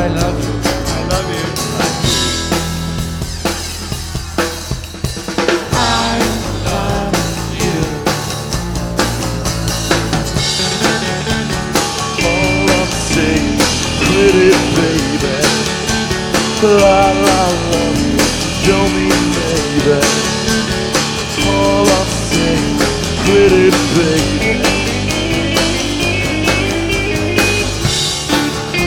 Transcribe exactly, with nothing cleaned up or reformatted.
love you. I love you. I love you. All I'm saying, pretty baby, la la love you. Show me, baby. All I'm saying, pretty baby.